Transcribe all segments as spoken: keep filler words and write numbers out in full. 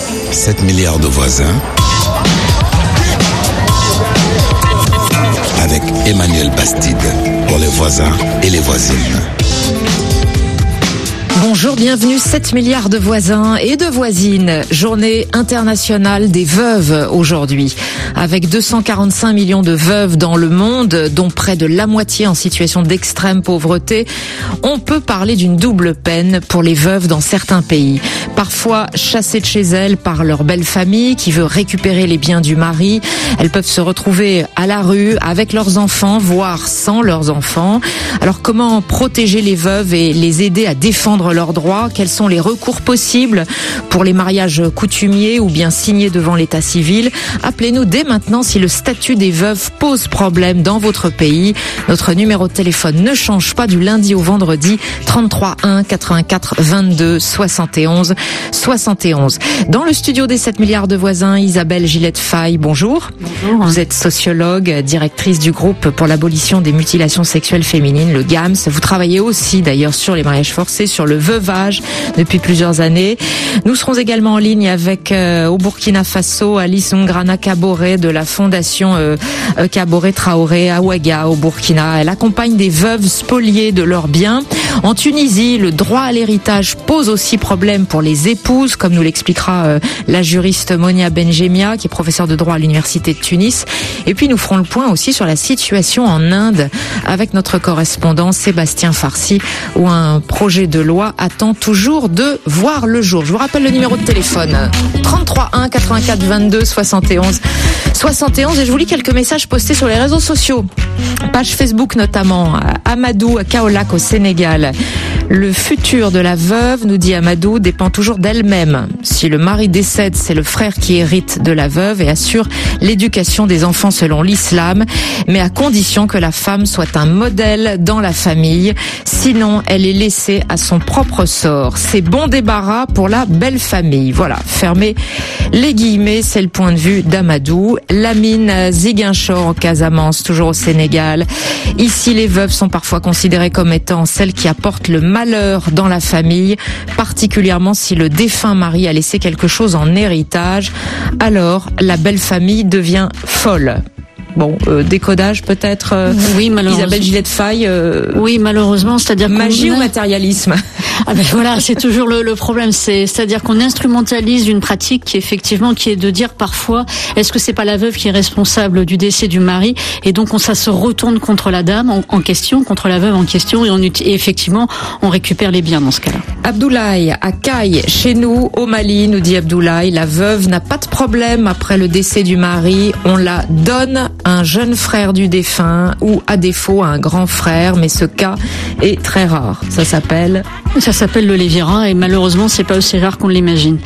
sept milliards de voisins avec Emmanuel Bastide pour les voisins et les voisines. Bonjour, bienvenue, sept milliards de voisins et de voisines. Journée internationale des veuves aujourd'hui. Avec deux cent quarante-cinq millions de veuves dans le monde, dont près de la moitié en situation d'extrême pauvreté, on peut parler d'une double peine pour les veuves dans certains pays. Parfois chassées de chez elles par leur belle famille qui veut récupérer les biens du mari. Elles peuvent se retrouver à la rue avec leurs enfants, voire sans leurs enfants. Alors comment protéger les veuves et les aider à défendre leurs droits? Quels sont les recours possibles pour les mariages coutumiers ou bien signés devant l'état civil? Appelez-nous dès maintenant si le statut des veuves pose problème dans votre pays. Notre numéro de téléphone ne change pas du lundi au vendredi, trente-trois un quatre-vingt-quatre vingt-deux soixante et onze soixante et onze. Dans le studio des sept milliards de voisins, Isabelle Gillette-Faye, bonjour. Bonjour. Vous êtes sociologue, directrice du groupe pour l'abolition des mutilations sexuelles féminines, le G A M S. Vous travaillez aussi d'ailleurs sur les mariages forcés, sur le veuvage depuis plusieurs années. Nous serons également en ligne avec euh, au Burkina Faso Alice Ngrana Kaboré de la fondation euh, Kaboré Traoré à Ouaga au Burkina. Elle accompagne des veuves spoliées de leurs biens. En Tunisie, le droit à l'héritage pose aussi problème pour les épouses, comme nous l'expliquera euh, la juriste Monia Benjemia, qui est professeure de droit à l'université de Tunis. Et puis nous ferons le point aussi sur la situation en Inde avec notre correspondant Sébastien Farsi, où un projet de loi attend toujours de voir le jour. Je vous rappelle le numéro de téléphone, trente-trois un quatre-vingt-quatre vingt-deux soixante et onze soixante et onze, et je vous lis quelques messages postés sur les réseaux sociaux. Page Facebook notamment, Amadou à Kaolack au Sénégal. Le futur de la veuve, nous dit Amadou, dépend toujours d'elle-même. Si le mari décède, c'est le frère qui hérite de la veuve et assure l'éducation des enfants selon l'islam, mais à condition que la femme soit un modèle dans la famille. Sinon, elle est laissée à son propre sort. C'est bon débarras pour la belle famille. Voilà, fermez les guillemets, c'est le point de vue d'Amadou. Lamine Ziguinchor en Casamance, toujours au Sénégal. Ici, les veuves sont parfois considérées comme étant celles qui apportent le malheur dans la famille, particulièrement si le défunt mari a laissé quelque chose en héritage. Alors, la belle famille devient folle. Bon, euh, décodage peut-être. Euh, oui, malheureusement. Isabelle Gillette-Faye. Euh, oui, malheureusement, c'est-à-dire magie qu'on... ou matérialisme? Ah ben voilà, c'est toujours le, le problème. C'est, c'est-à-dire qu'on instrumentalise une pratique qui effectivement, qui est de dire parfois, est-ce que c'est pas la veuve qui est responsable du décès du mari? Et donc, on, ça se retourne contre la dame en, en question, contre la veuve en question, et, on, et effectivement, on récupère les biens dans ce cas-là. Abdoulaye, à Caille, chez nous, au Mali, nous dit Abdoulaye, la veuve n'a pas de problème après le décès du mari. On la donne à un jeune frère du défunt ou à défaut à un grand frère, mais ce cas est très rare. Ça s'appelle... Ça s'appelle le lévirat et malheureusement, c'est pas aussi rare qu'on l'imagine.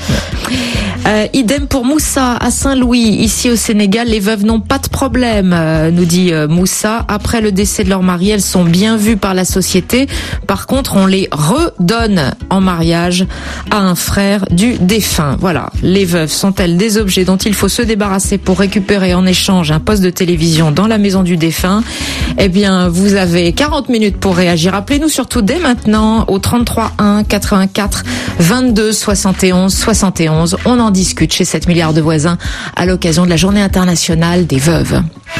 Euh, idem pour Moussa à Saint-Louis, ici au Sénégal, les veuves n'ont pas de problème, euh, nous dit euh, Moussa. Après le décès de leur mari, elles sont bien vues par la société. Par contre, on les redonne en mariage à un frère du défunt. Voilà, les veuves sont-elles des objets dont il faut se débarrasser pour récupérer en échange un poste de télévision dans la maison du défunt? Eh bien, vous avez quarante minutes pour réagir. Appelez-nous surtout dès maintenant au trente-trois un quatre-vingt-quatre vingt-deux soixante et onze soixante et onze. On en discute chez sept milliards de voisins à l'occasion de la Journée internationale des veuves.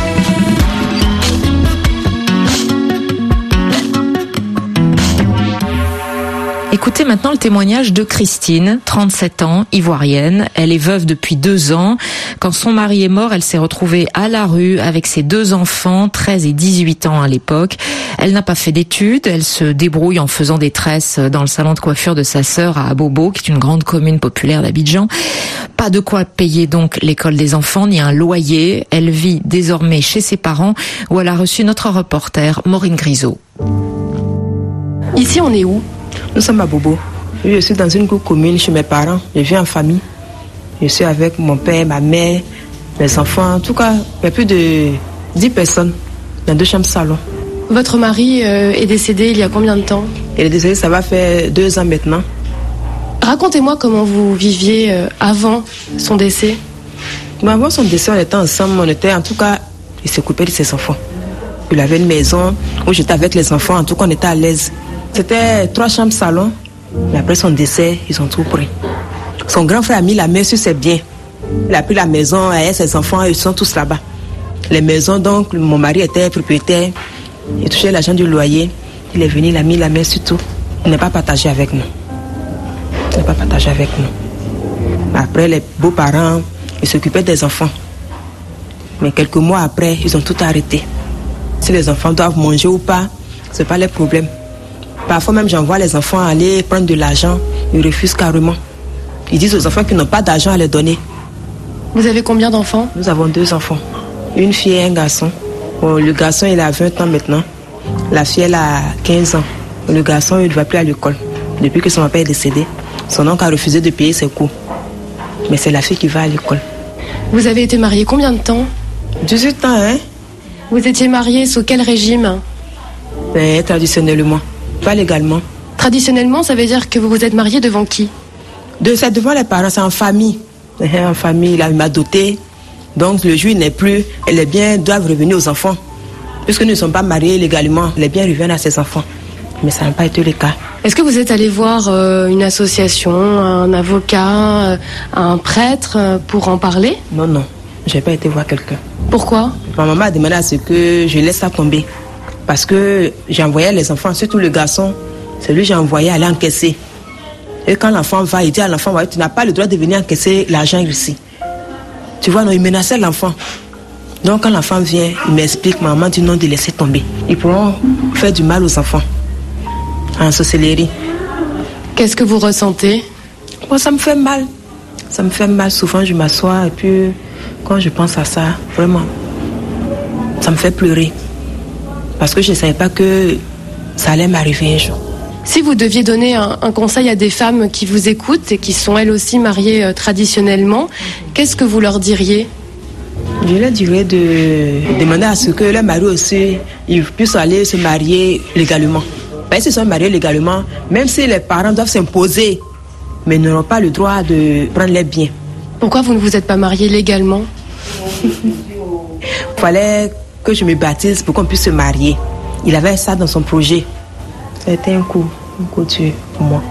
Écoutez maintenant le témoignage de Christine, trente-sept ans, ivoirienne. Elle est veuve depuis deux ans. Quand son mari est mort, elle s'est retrouvée à la rue avec ses deux enfants, treize et dix-huit ans à l'époque. Elle n'a pas fait d'études. Elle se débrouille en faisant des tresses dans le salon de coiffure de sa sœur à Abobo, qui est une grande commune populaire d'Abidjan. Pas de quoi payer donc l'école des enfants, ni un loyer. Elle vit désormais chez ses parents, où elle a reçu notre reporter, Maureen Grisot. Ici, on est où ? Nous sommes à Bobo. Je suis dans une commune chez mes parents. Je vis en famille. Je suis avec mon père, ma mère, mes enfants. En tout cas, il y a plus de dix personnes dans deux chambres salon. Votre mari euh, est décédé il y a combien de temps ? Il est décédé, ça va faire deux ans maintenant. Racontez-moi comment vous viviez euh, avant son décès. Mais avant son décès, on était ensemble. On était, en tout cas, il s'occupait de ses enfants. Il avait une maison où j'étais avec les enfants. En tout cas, on était à l'aise. C'était trois chambres salon. Mais après son décès, ils ont tout pris. Son grand frère a mis la main sur ses biens. Il a pris la maison, et ses enfants, ils sont tous là-bas. Les maisons, donc, mon mari était propriétaire, il touchait l'argent du loyer. Il est venu, il a mis la main sur tout. Il n'a pas partagé avec nous. Il n'a pas partagé avec nous. Après, les beaux-parents, ils s'occupaient des enfants. Mais quelques mois après, ils ont tout arrêté. Si les enfants doivent manger ou pas, ce n'est pas leur problème. Parfois même, j'envoie les enfants aller prendre de l'argent. Ils refusent carrément. Ils disent aux enfants qu'ils n'ont pas d'argent à les donner. Vous avez combien d'enfants? Nous avons deux enfants. Une fille et un garçon. Bon, le garçon, il a vingt ans maintenant. La fille, elle a quinze ans. Le garçon, il ne va plus à l'école. Depuis que son père est décédé, son oncle a refusé de payer ses cours. Mais c'est la fille qui va à l'école. Vous avez été mariée combien de temps? dix-huit ans, hein? Vous étiez mariée sous quel régime? Ben, traditionnellement, pas légalement. Traditionnellement, ça veut dire que vous vous êtes mariée devant qui? De, c'est devant les parents, c'est en famille. En famille, il m'a doté. Donc le jour il n'est plus, les biens doivent revenir aux enfants. Puisque nous ne sommes pas mariés légalement, les biens reviennent à ses enfants. Mais ça n'a pas été le cas. Est-ce que vous êtes allé voir euh, une association, un avocat, euh, un prêtre euh, pour en parler? Non, non, je n'ai pas été voir quelqu'un. Pourquoi? Ma maman a demandé à ce que je laisse ça tomber. Parce que j'envoyais les enfants, surtout le garçon, c'est lui que j'ai envoyé aller encaisser. Et quand l'enfant va, il dit à l'enfant, tu n'as pas le droit de venir encaisser l'argent ici. Tu vois, non, il menaçait l'enfant. Donc quand l'enfant vient, il m'explique, maman dit non, de laisser tomber. Ils pourront faire du mal aux enfants. En sorcellerie. Qu'est-ce que vous ressentez? Moi, ça me fait mal. Ça me fait mal. Souvent, je m'assois et puis quand je pense à ça, vraiment, ça me fait pleurer. Parce que je ne savais pas que ça allait m'arriver un jour. Si vous deviez donner un, un conseil à des femmes qui vous écoutent et qui sont elles aussi mariées euh, traditionnellement, qu'est-ce que vous leur diriez? Je leur dirais de demander à ce que leur mari aussi ils puissent aller se marier légalement. Parce qu'ils sont mariés légalement, même si les parents doivent s'imposer, mais ils n'auront pas le droit de prendre les biens. Pourquoi vous ne vous êtes pas mariés légalement? Il fallait que je me baptise pour qu'on puisse se marier. Il avait ça dans son projet. C'était un coup, un coup dur pour moi.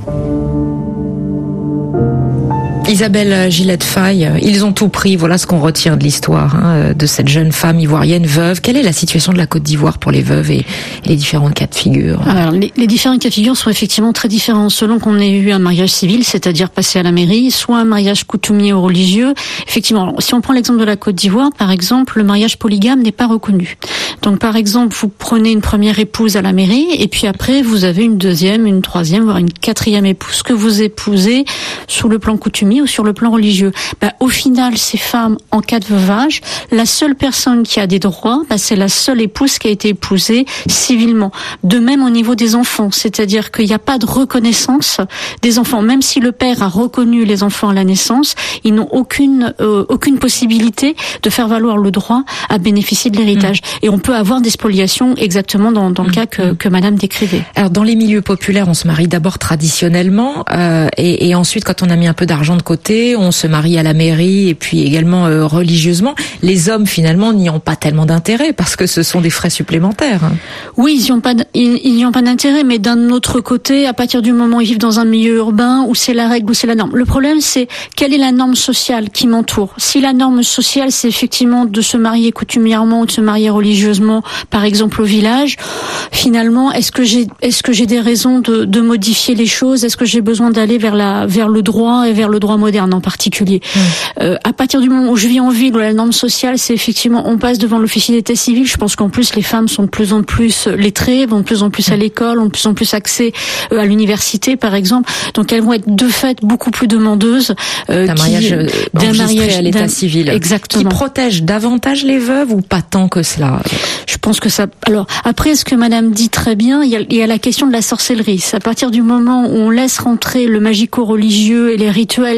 Isabelle Gillette-Faye, ils ont tout pris, voilà ce qu'on retient de l'histoire hein, de cette jeune femme ivoirienne veuve. Quelle est la situation de la Côte d'Ivoire pour les veuves et, et les différents cas de figure? Alors, les, les différents cas de figure sont effectivement très différents selon qu'on ait eu un mariage civil, c'est-à-dire passé à la mairie, soit un mariage coutumier ou religieux. Effectivement, si on prend l'exemple de la Côte d'Ivoire, par exemple, le mariage polygame n'est pas reconnu. Donc, par exemple, vous prenez une première épouse à la mairie et puis après, vous avez une deuxième, une troisième, voire une quatrième épouse que vous épousez sous le plan coutumier ou sur le plan religieux. Bah, au final, ces femmes, en cas de veuvage, la seule personne qui a des droits, bah, c'est la seule épouse qui a été épousée civilement. De même au niveau des enfants, c'est-à-dire qu'il n'y a pas de reconnaissance des enfants. Même si le père a reconnu les enfants à la naissance, ils n'ont aucune euh, aucune possibilité de faire valoir le droit à bénéficier de l'héritage. Mmh. Et on peut avoir des spoliations exactement dans, dans le mmh. cas que, que Madame décrivait. Alors, dans les milieux populaires, on se marie d'abord traditionnellement euh, et, et ensuite, quand on a mis un peu d'argent de côté, on se marie à la mairie et puis également euh, religieusement. Les hommes, finalement, n'y ont pas tellement d'intérêt parce que ce sont des frais supplémentaires. Oui, ils n'y ont pas, ils, ils n'y ont pas d'intérêt, mais d'un autre côté, à partir du moment où ils vivent dans un milieu urbain, où c'est la règle, où c'est la norme. Le problème, c'est quelle est la norme sociale qui m'entoure. Si la norme sociale, c'est effectivement de se marier coutumièrement ou de se marier religieusement, par exemple au village, finalement, est-ce que j'ai, est-ce que j'ai des raisons de, de modifier les choses? Est-ce que j'ai besoin d'aller vers la, vers le droit et vers le droit moderne en particulier? Mmh. Euh, à partir du moment où je vis en ville, où la norme sociale, c'est effectivement, on passe devant l'officier d'état civil. Je pense qu'en plus, les femmes sont de plus en plus lettrées, vont de plus en plus à l'école, ont de plus en plus accès euh, à l'université, par exemple. Donc, elles vont être de fait beaucoup plus demandeuses euh, d'un mariage euh, d'un mariage à l'état civil. Exactement. Qui protège davantage les veuves ou pas tant que cela? Je pense que ça. Alors après, ce que Madame dit très bien, il y a, il y a la question de la sorcellerie. C'est à partir du moment où on laisse rentrer le magico-religieux et les rituels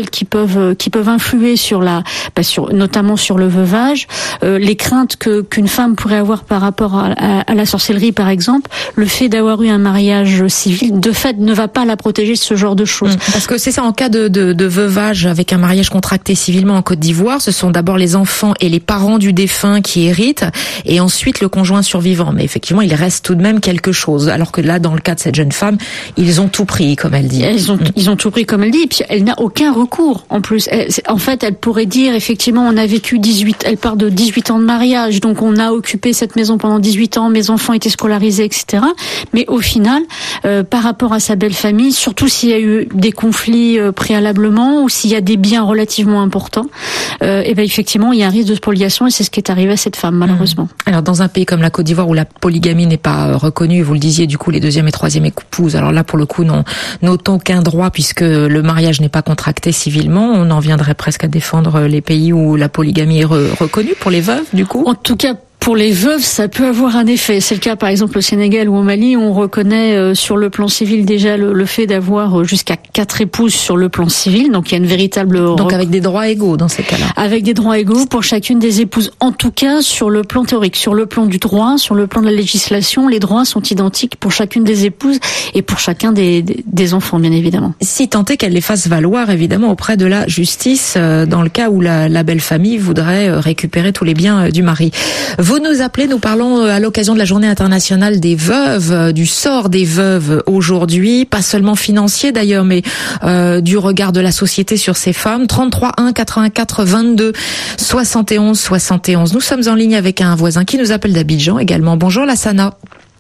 sociales qui peuvent qui peuvent influer sur la, bah sur notamment sur le veuvage, euh, les craintes que qu'une femme pourrait avoir par rapport à, à, à la sorcellerie par exemple, le fait d'avoir eu un mariage civil, de fait, ne va pas la protéger de ce genre de choses. Parce que c'est ça, en cas de, de, de veuvage avec un mariage contracté civilement en Côte d'Ivoire, ce sont d'abord les enfants et les parents du défunt qui héritent, et ensuite le conjoint survivant. Mais effectivement, il reste tout de même quelque chose. Alors que là, dans le cas de cette jeune femme, ils ont tout pris, comme elle dit. Ils ont, mmh. ils ont tout pris, comme elle dit, et puis elle n'a aucun recours. En plus, elle, en fait, elle pourrait dire, effectivement, on a vécu dix-huit, elle part de dix-huit ans de mariage, donc on a occupé cette maison pendant dix-huit ans, mes enfants étaient scolarisés, et cetera. Mais au final, euh, par rapport à sa belle famille, surtout s'il y a eu des conflits euh, préalablement, ou s'il y a des biens relativement importants, euh, et ben effectivement, il y a un risque de spoliation, et c'est ce qui est arrivé à cette femme, malheureusement. Mmh. Alors, dans un pays comme la Côte d'Ivoire, où la polygamie n'est pas reconnue, vous le disiez, du coup, les deuxième et troisième épouses, alors là, pour le coup, non, n'ont aucun droit, puisque le mariage n'est pas contracté civilement. On en viendrait presque à défendre les pays où la polygamie est re- reconnue pour les veuves, du coup. En tout cas, pour les veuves, ça peut avoir un effet. C'est le cas, par exemple, au Sénégal ou au Mali. On reconnaît euh, sur le plan civil déjà le, le fait d'avoir jusqu'à quatre épouses sur le plan civil. Donc, il y a une véritable... Donc, avec des droits égaux dans ces cas-là. Avec des droits égaux pour chacune des épouses. En tout cas, sur le plan théorique, sur le plan du droit, sur le plan de la législation, les droits sont identiques pour chacune des épouses et pour chacun des, des, des enfants, bien évidemment. Si tant est qu'elle les fasse valoir, évidemment, auprès de la justice, euh, dans le cas où la, la belle famille voudrait euh, récupérer tous les biens euh, du mari. Vous nous appelez, nous parlons à l'occasion de la journée internationale des veuves, du sort des veuves aujourd'hui, pas seulement financier d'ailleurs, mais euh, du regard de la société sur ces femmes. trente-trois un quatre-vingt-quatre vingt-deux soixante et onze soixante et onze. Nous sommes en ligne avec un voisin qui nous appelle d'Abidjan également. Bonjour Lassana.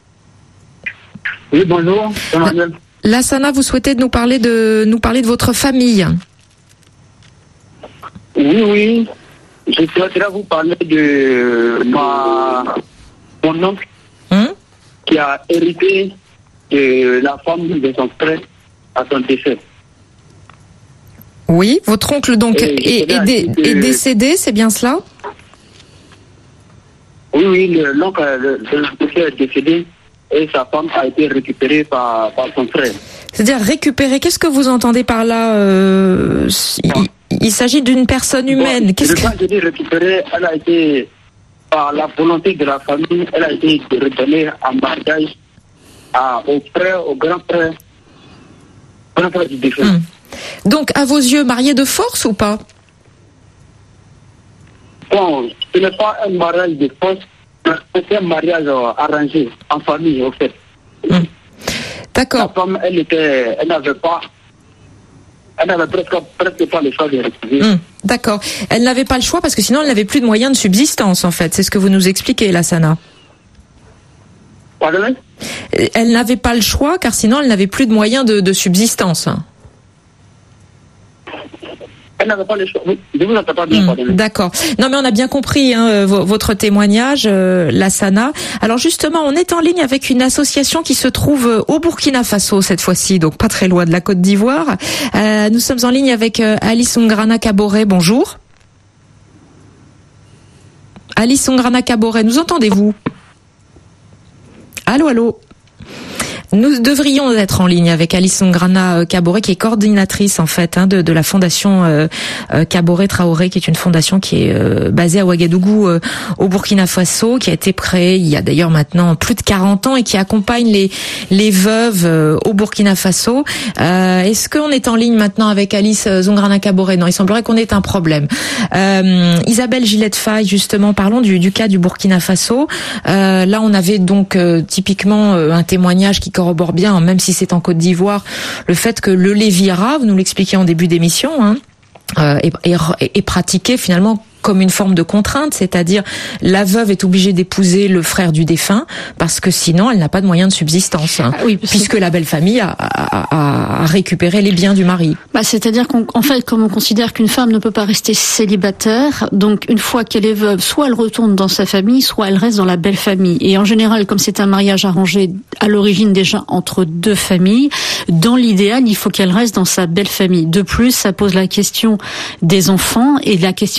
Oui, bonjour. Lassana, vous souhaitez nous parler de nous parler de votre famille? Oui, oui. Je souhaiterais vous parler de ma, mon oncle hum? qui a hérité de la femme de son frère à son décès. Oui, votre oncle donc est, est, est, dé, est décédé, c'est bien cela? Oui, oui, le, l'oncle le, le frère est décédé et sa femme a été récupérée par, par son frère. C'est-à-dire récupérer, qu'est-ce que vous entendez par là euh, il, il s'agit d'une personne humaine. Bon, Qu'est-ce que... Quand je dis récupérer, elle a été, par la volonté de la famille, elle a été redonnée en mariage à, au frère, au grand frère, grand frère du défunt. Hum. Donc, à vos yeux, marié de force ou pas? Bon, ce n'est pas un mariage de force, c'est un mariage arrangé, en famille, au fait. Hum. D'accord. La femme, elle était, elle n'avait pas, elle n'avait presque, presque pas le choix de refuser. Mmh, d'accord. Elle n'avait pas le choix parce que sinon elle n'avait plus de moyens de subsistance en fait. C'est ce que vous nous expliquez, Lassana. Pardon? Elle n'avait pas le choix car sinon elle n'avait plus de moyens de, de subsistance. Elle n'avait pas le choix. Je vous entends pas bien, pardon. Mmh, d'accord. Non mais on a bien compris hein, votre témoignage, euh, Lassana. Alors justement, on est en ligne avec une association qui se trouve au Burkina Faso cette fois-ci, donc pas très loin de la Côte d'Ivoire. Euh, nous sommes en ligne avec euh, Alice Ongrana Kaboré. Bonjour. Alice Ongrana Kaboré, nous entendez-vous? Allô, allô. Nous devrions être en ligne avec Alice Ongrana Kaboré, qui est coordinatrice en fait hein, de, de la fondation euh, Kaboré Traoré, qui est une fondation qui est euh, basée à Ouagadougou, euh, au Burkina Faso, qui a été créée il y a d'ailleurs maintenant plus de quarante ans et qui accompagne les les veuves euh, au Burkina Faso. Euh, est-ce qu'on est en ligne maintenant avec Alice Ongrana Kaboré? Non, il semblerait qu'on ait un problème. Euh, Isabelle Gillette-Faye, justement, parlons du, du cas du Burkina Faso. Euh, là, on avait donc euh, typiquement euh, un témoignage qui corrobore bien, même si c'est en Côte d'Ivoire, le fait que le lévira, vous nous l'expliquiez en début d'émission, hein, euh, est, est, est pratiqué finalement comme une forme de contrainte, c'est-à-dire la veuve est obligée d'épouser le frère du défunt parce que sinon elle n'a pas de moyen de subsistance, hein, ah oui, puisque la belle famille a, a, a récupéré les biens du mari. Bah, c'est-à-dire qu'en fait, comme on considère qu'une femme ne peut pas rester célibataire, donc une fois qu'elle est veuve, soit elle retourne dans sa famille, soit elle reste dans la belle famille. Et en général, comme c'est un mariage arrangé à l'origine déjà entre deux familles, dans l'idéal, il faut qu'elle reste dans sa belle famille. De plus, ça pose la question des enfants et la question du lignage.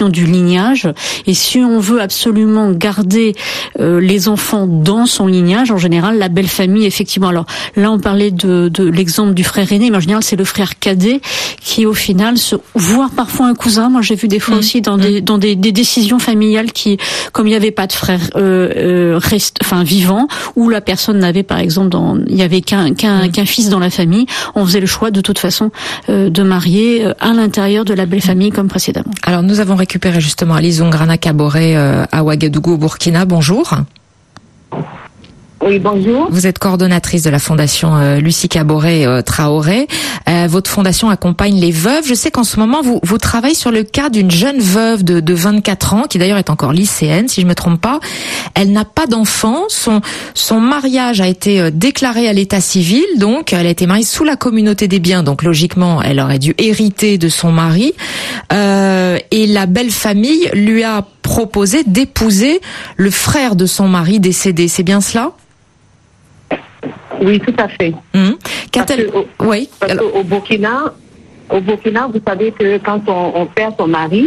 lignage. Et si on veut absolument garder euh, les enfants dans son lignage, en général, la belle famille, effectivement. Alors là, on parlait de, de l'exemple du frère aîné, mais en général, c'est le frère cadet qui, au final, se, voire parfois un cousin. Moi, j'ai vu des fois mmh. aussi dans des dans des, des décisions familiales qui, comme il n'y avait pas de frère euh, euh, reste, enfin vivant, ou la personne n'avait, par exemple, dans, il y avait qu'un qu'un mmh. qu'un fils dans la famille, on faisait le choix de toute façon euh, de marier euh, à l'intérieur de la belle famille comme précédemment. Alors, nous avons récupéré justement Alice Zongrana Kaboré euh, à Ouagadougou, au Burkina. Bonjour. Oui, bonjour. Vous êtes coordonnatrice de la fondation euh, Lucie Kaboré euh, Traoré. Euh, votre fondation accompagne les veuves. Je sais qu'en ce moment, vous vous travaillez sur le cas d'une jeune veuve de, de vingt-quatre ans, qui d'ailleurs est encore lycéenne, si je me trompe pas. Elle n'a pas d'enfant. Son son mariage a été euh, déclaré à l'état civil, donc elle a été mariée sous la communauté des biens. Donc logiquement, elle aurait dû hériter de son mari. Euh, et la belle famille lui a proposé d'épouser le frère de son mari décédé. C'est bien cela ? Oui, tout à fait. Mmh. Qu'a-t-elle... Parce que, oui. Parce Alors... qu'au Burkina, au Burkina, vous savez que quand on, on perd son mari,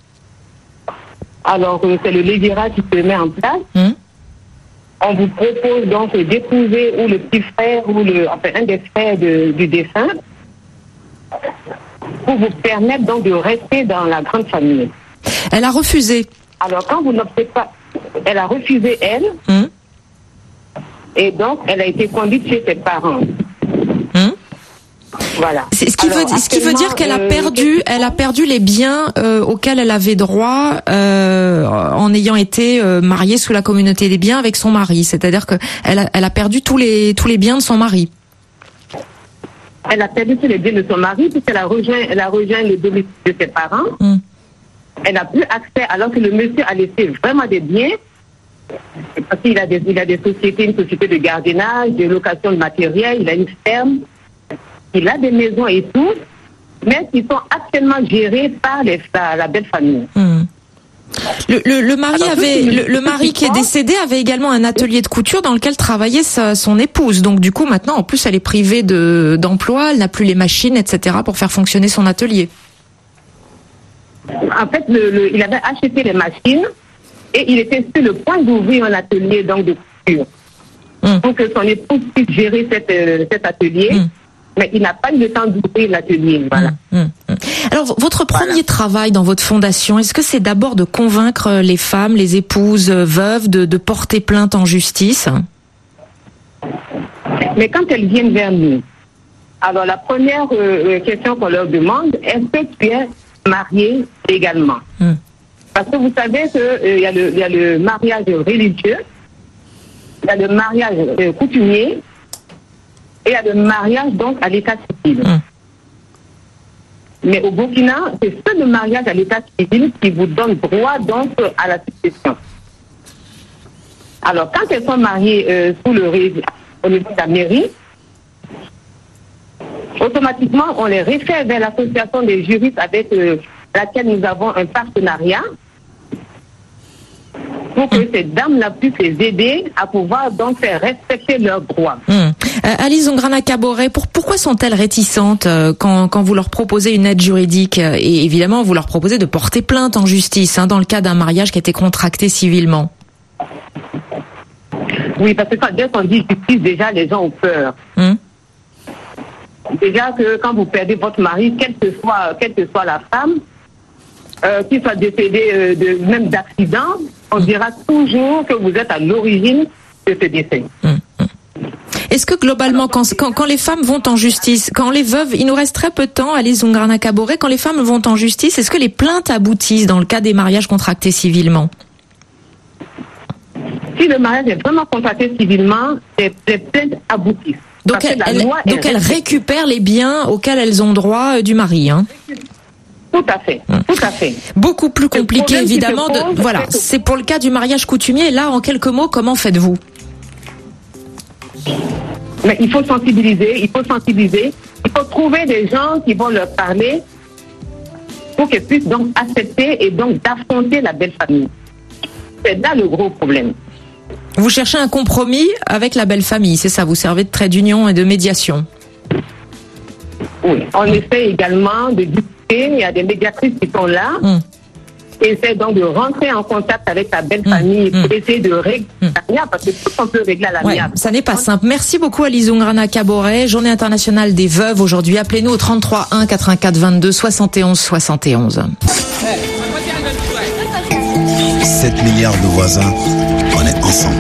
alors euh, c'est le légirat qui se met en place. Mmh. On vous propose donc d'épouser ou le petit frère ou le, enfin un des frères de, du défunt pour vous permettre donc de rester dans la grande famille. Elle a refusé. Alors quand vous n'optez pas, elle a refusé elle. Mmh. Et donc, elle a été conduite chez ses parents. Hum. Voilà. C'est ce qui Alors, veut, ce qui veut dire qu'elle a perdu, euh, elle a perdu les biens euh, auxquels elle avait droit euh, en ayant été euh, mariée sous la communauté des biens avec son mari. C'est-à-dire que elle a, elle a perdu tous les tous les biens de son mari. Elle a perdu tous les biens de son mari puisqu'elle a rejoint, elle a rejoint le domicile de ses parents. Hum. Elle n'a plus accès alors que le monsieur a laissé vraiment des biens. Parce qu'il a des, il a des sociétés, une société de gardiennage, de location de matériel, il a une ferme, il a des maisons et tout, mais qui sont actuellement gérées par les, la, la belle famille. Mmh. Le, le, le mari Alors, avait, le, le mari qui est décédé avait également un atelier de couture dans lequel travaillait sa, son épouse. Donc du coup, maintenant, en plus, elle est privée de, d'emploi, elle n'a plus les machines, et cetera pour faire fonctionner son atelier. En fait, le, le, il avait acheté les machines. Et il était sur le point d'ouvrir un atelier donc de couture mmh. pour que son épouse puisse gérer cette, euh, cet atelier. Mmh. Mais il n'a pas eu le temps d'ouvrir l'atelier. Voilà. Mmh. Mmh. Alors, votre premier voilà. travail dans votre fondation, est-ce que c'est d'abord de convaincre les femmes, les épouses veuves de, de porter plainte en justice ? Mais quand elles viennent vers nous, alors la première euh, question qu'on leur demande, est-ce que tu es mariée également ? Mmh. Parce que vous savez qu'il euh, y, y a le mariage religieux, il y a le mariage euh, coutumier, et il y a le mariage donc à l'état civil. Mmh. Mais au Burkina, c'est seul le mariage à l'état civil qui vous donne droit donc à la succession. Alors quand elles sont mariées euh, sous le au niveau de la mairie, automatiquement on les réfère vers l'association des juristes avec euh, laquelle nous avons un partenariat pour que ces dames-là puissent les aider à pouvoir donc faire respecter leurs droits. Mmh. Euh, Alice Zongrana Kaboré, pour, pourquoi sont-elles réticentes euh, quand, quand vous leur proposez une aide juridique euh, et évidemment vous leur proposez de porter plainte en justice hein, dans le cas d'un mariage qui a été contracté civilement? Oui, parce que quand, dès qu'on dit justice, déjà les gens ont peur. Mmh. Déjà que quand vous perdez votre mari, quelle que soit, quelle que soit la femme, euh, qu'il soit décédé euh, de, même d'accident, on dira toujours que vous êtes à l'origine de ce décès. Mmh. Est-ce que globalement, quand, quand, quand les femmes vont en justice, quand les veuves, il nous reste très peu de temps, Alice Zongrana Kaboré, quand les femmes vont en justice, est-ce que les plaintes aboutissent dans le cas des mariages contractés civilement? Si le mariage est vraiment contracté civilement, les, les plaintes aboutissent. Donc, elle, elle, donc elles récupèrent les biens auxquels elles ont droit euh, du mari, hein. Tout à fait, hum. tout à fait. Beaucoup plus compliqué, évidemment. De, voilà, c'est pour le cas du mariage coutumier. Là, en quelques mots, comment faites-vous? Mais il faut sensibiliser, il faut sensibiliser. Il faut trouver des gens qui vont leur parler pour qu'elles puissent donc accepter et donc d'affronter la belle famille. C'est là le gros problème. Vous cherchez un compromis avec la belle famille, c'est ça? Vous servez de trait d'union et de médiation? Oui, on essaie également de discuter. Il y a des médiatrices qui sont là. Mmh. essaie donc de rentrer en contact avec ta belle famille mmh, pour mmh. essayer de régler mmh. l'amiable, parce que tout on peut régler à l'amiable. Ouais, ça n'est pas simple. Merci beaucoup Alizungrana Kaboré, Journée internationale des veuves aujourd'hui. Appelez-nous au trente-trois un quatre-vingt-quatre vingt-deux soixante et onze soixante et onze. sept milliards de voisins, on est ensemble.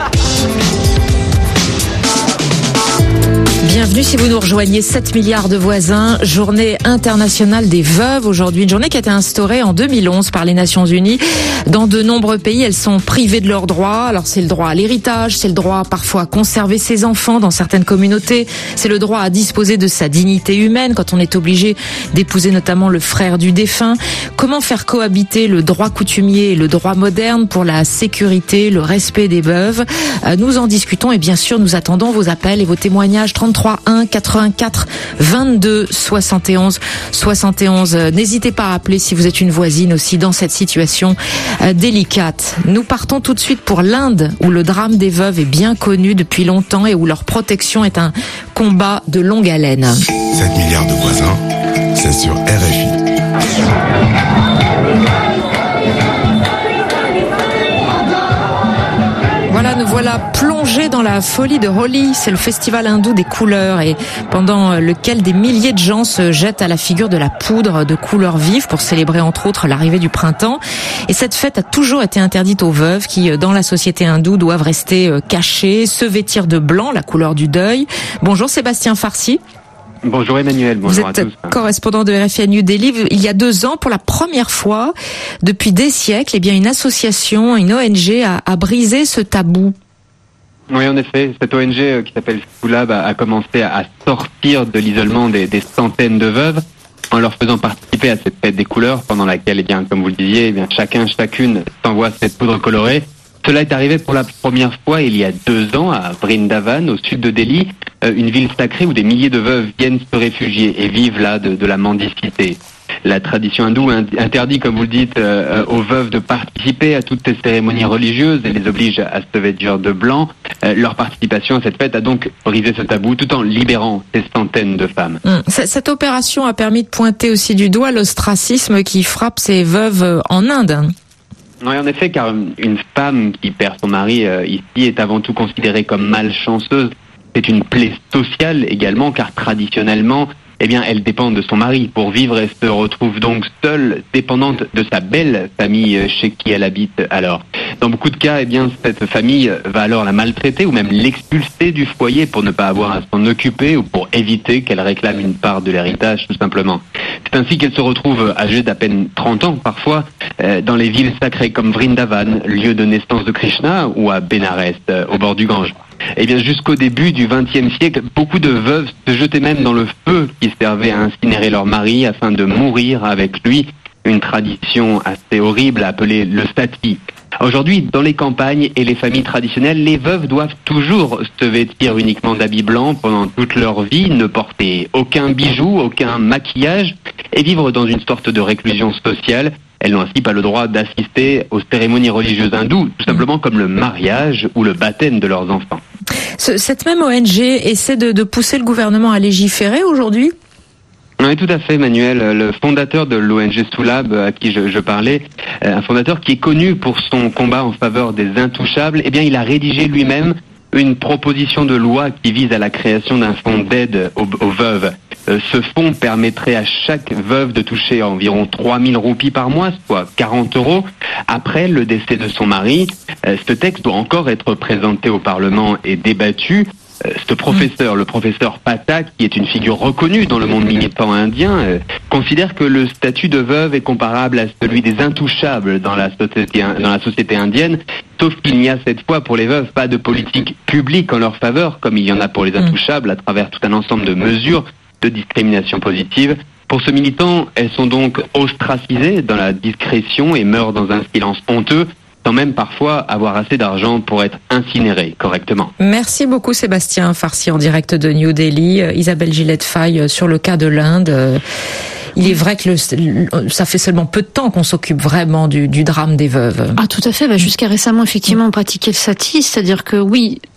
Bienvenue si vous nous rejoignez, sept milliards de voisins, journée internationale des veuves aujourd'hui, une journée qui a été instaurée en deux mille onze par les Nations Unies. Dans de nombreux pays, elles sont privées de leurs droits. Alors c'est le droit à l'héritage, c'est le droit parfois à conserver ses enfants dans certaines communautés, c'est le droit à disposer de sa dignité humaine quand on est obligé d'épouser notamment le frère du défunt. Comment faire cohabiter le droit coutumier et le droit moderne pour la sécurité, le respect des veuves? Nous en discutons et bien sûr nous attendons vos appels et vos témoignages. Trente-trois un quatre-vingt-quatre vingt-deux soixante et onze soixante et onze. N'hésitez pas à appeler si vous êtes une voisine aussi dans cette situation euh, délicate. Nous partons tout de suite pour l'Inde où le drame des veuves est bien connu depuis longtemps et où leur protection est un combat de longue haleine. sept milliards de voisins, c'est sur R F I. Voilà, nous voilà plongés dans la folie de Holi. C'est le festival hindou des couleurs et pendant lequel des milliers de gens se jettent à la figure de la poudre de couleurs vives pour célébrer entre autres l'arrivée du printemps. Et cette fête a toujours été interdite aux veuves qui, dans la société hindoue, doivent rester cachées, se vêtir de blanc, la couleur du deuil. Bonjour Sébastien Farsi. Bonjour Emmanuel, bonjour à tous. Vous êtes correspondant de R F I à New Delhi. Il y a deux ans, pour la première fois depuis des siècles, eh bien une association, une O N G a, a brisé ce tabou. Oui, en effet, cette O N G qui s'appelle Soulab a, a commencé à sortir de l'isolement des, des centaines de veuves en leur faisant participer à cette fête des couleurs pendant laquelle, eh bien, comme vous le disiez, eh bien, chacun, chacune s'envoie cette poudre colorée. Cela est arrivé pour la première fois il y a deux ans à Vrindavan, au sud de Delhi, une ville sacrée où des milliers de veuves viennent se réfugier et vivent là de, de la mendicité. La tradition hindoue interdit, comme vous le dites, euh, aux veuves de participer à toutes ces cérémonies religieuses et les oblige à se vêtir de blanc. Euh, leur participation à cette fête a donc brisé ce tabou tout en libérant ces centaines de femmes. Mmh. Cette opération a permis de pointer aussi du doigt l'ostracisme qui frappe ces veuves en Inde. Oui, en effet, car une femme qui perd son mari euh, ici est avant tout considérée comme malchanceuse. C'est une plaie sociale également, car traditionnellement, eh bien, elle dépend de son mari pour vivre et se retrouve donc seule, dépendante de sa belle famille chez qui elle habite alors. Dans beaucoup de cas, eh bien, cette famille va alors la maltraiter ou même l'expulser du foyer pour ne pas avoir à s'en occuper ou pour éviter qu'elle réclame une part de l'héritage, tout simplement. C'est ainsi qu'elle se retrouve âgée d'à peine trente ans, parfois, euh, dans les villes sacrées comme Vrindavan, lieu de naissance de Krishna, ou à Bénarès, euh, au bord du Gange. Eh bien, jusqu'au début du vingtième siècle, beaucoup de veuves se jetaient même dans le feu qui servait à incinérer leur mari afin de mourir avec lui. Une tradition assez horrible appelée le sati. Aujourd'hui, dans les campagnes et les familles traditionnelles, les veuves doivent toujours se vêtir uniquement d'habits blancs pendant toute leur vie, ne porter aucun bijou, aucun maquillage et vivre dans une sorte de réclusion sociale. Elles n'ont ainsi pas le droit d'assister aux cérémonies religieuses hindoues, tout simplement comme le mariage ou le baptême de leurs enfants. Ce, cette même O N G essaie de, de pousser le gouvernement à légiférer aujourd'hui ? Oui, tout à fait, Manuel. Le fondateur de l'O N G Soulab, à qui je, je parlais, un fondateur qui est connu pour son combat en faveur des intouchables, eh bien, il a rédigé lui-même une proposition de loi qui vise à la création d'un fonds d'aide aux, aux veuves. Ce fonds permettrait à chaque veuve de toucher environ trois mille roupies par mois, soit quarante euros, après le décès de son mari. Ce texte doit encore être présenté au Parlement et débattu. Ce professeur, le professeur Pathak, qui est une figure reconnue dans le monde militant indien, euh, considère que le statut de veuve est comparable à celui des intouchables dans la société, dans la société indienne, sauf qu'il n'y a cette fois pour les veuves pas de politique publique en leur faveur, comme il y en a pour les intouchables à travers tout un ensemble de mesures de discrimination positive. Pour ce militant, elles sont donc ostracisées dans la discrétion et meurent dans un silence honteux, sans même parfois avoir assez d'argent pour être incinéré correctement. Merci beaucoup Sébastien Farsi en direct de New Delhi. Isabelle Gillette-Faye sur le cas de l'Inde. Il est vrai que le, ça fait seulement peu de temps qu'on s'occupe vraiment du, du drame des veuves. Ah tout à fait, bah, jusqu'à récemment effectivement on pratiquait le sati, c'est-à-dire que oui,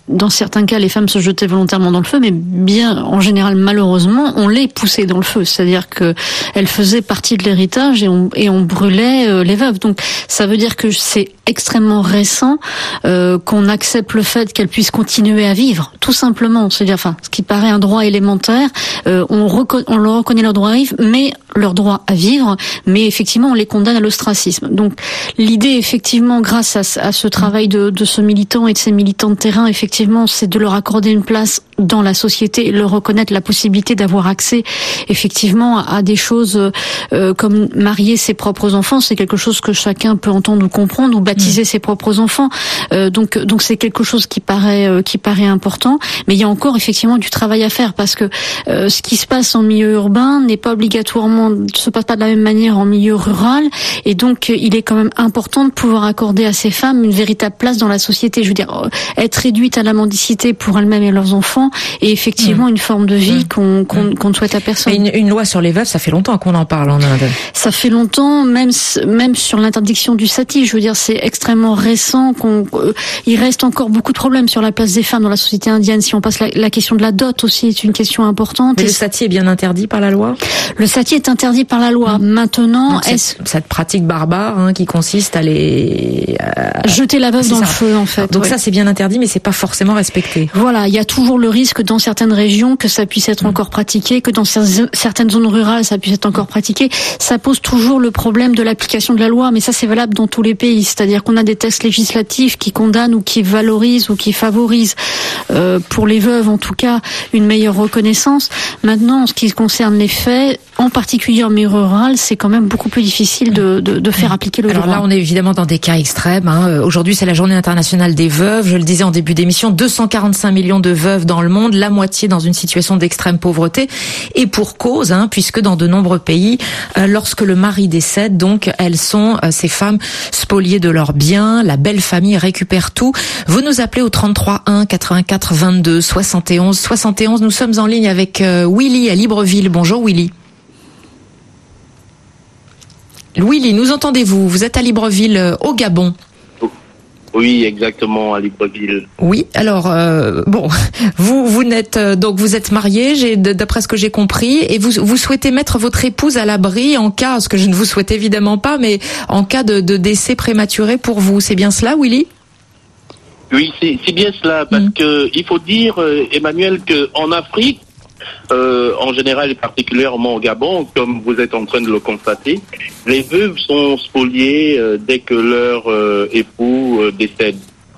dans certains cas, les femmes se jetaient volontairement dans le feu, mais bien, en général, malheureusement, on les poussait dans le feu. C'est-à-dire que elles faisaient partie de l'héritage et on, et on brûlait euh, les veuves. Donc, ça veut dire que c'est extrêmement récent euh, qu'on accepte le fait qu'elles puissent continuer à vivre, tout simplement. C'est-à-dire, enfin, ce qui paraît un droit élémentaire, euh, on, reco- on leur reconnaît leur droit à vivre, mais leur droit à vivre, mais effectivement, on les condamne à l'ostracisme. Donc, l'idée, effectivement, grâce à, à ce travail de, de ce militant et de ces militants de terrain, effectivement, c'est de leur accorder une place dans la société et leur reconnaître la possibilité d'avoir accès, effectivement, à, à des choses euh, comme marier ses propres enfants. C'est quelque chose que chacun peut entendre ou comprendre, ou baptiser mmh. ses propres enfants. Euh, donc, donc c'est quelque chose qui paraît, euh, qui paraît important. Mais il y a encore effectivement du travail à faire parce que euh, ce qui se passe en milieu urbain n'est pas obligatoirement, se passe pas de la même manière en milieu rural. Et donc, il est quand même important de pouvoir accorder à ces femmes une véritable place dans la société. Je veux dire, être réduite à la mendicité pour elles-mêmes et leurs enfants, et effectivement mmh. une forme de vie mmh. qu'on, qu'on, qu'on ne souhaite à personne. Une, une loi sur les veuves, ça fait longtemps qu'on en parle en Inde. Ça fait longtemps, même même sur l'interdiction du sati. Je veux dire, c'est extrêmement récent. Qu'on, euh, il reste encore beaucoup de problèmes sur la place des femmes dans la société indienne. Si on passe la, la question de la dot aussi, est une question importante. Mais et le sati est bien interdit par la loi. Le sati est interdit par la loi. Mmh. Maintenant, donc, est-ce cette, cette pratique barbare hein, qui consiste à les à... jeter la veuve dans ça. le feu, en fait. Donc ouais. ça, c'est bien interdit, mais c'est pas forcément respecté. Voilà, il y a toujours le risque dans certaines régions que ça puisse être encore pratiqué, que dans certaines zones rurales ça puisse être encore pratiqué. Ça pose toujours le problème de l'application de la loi, mais ça c'est valable dans tous les pays. C'est-à-dire qu'on a des textes législatifs qui condamnent ou qui valorisent ou qui favorisent, euh, pour les veuves en tout cas, une meilleure reconnaissance. Maintenant, en ce qui concerne les faits, en particulier en milieu rural, c'est quand même beaucoup plus difficile de, de, de faire appliquer le Alors droit. Alors là, on est évidemment dans des cas extrêmes. Hein. Aujourd'hui, c'est la journée internationale des veuves. Je le disais en début d'émission, deux cent quarante-cinq millions de veuves dans le monde, la moitié dans une situation d'extrême pauvreté. Et pour cause, hein, puisque dans de nombreux pays, euh, lorsque le mari décède, donc elles sont, euh, ces femmes, spoliées de leurs biens. La belle famille récupère tout. Vous nous appelez au trente-trois un quatre-vingt-quatre vingt-deux soixante et onze soixante et onze. Nous sommes en ligne avec euh, Willy à Libreville. Bonjour Willy. Willy, nous entendez-vous? Vous êtes à Libreville, au Gabon. Oui, exactement, à Libreville. Oui, alors euh, bon, vous vous n'êtes euh, donc vous êtes marié, j'ai d'après ce que j'ai compris, et vous vous souhaitez mettre votre épouse à l'abri en cas, ce que je ne vous souhaite évidemment pas, mais en cas de, de décès prématuré pour vous. C'est bien cela, Willy? Oui, c'est, c'est bien cela, parce mmh. que il faut dire, euh, Emmanuel, que en Afrique, Euh, en général et particulièrement au Gabon, comme vous êtes en train de le constater, les veuves sont spoliées euh, dès que leur euh, époux euh, décède.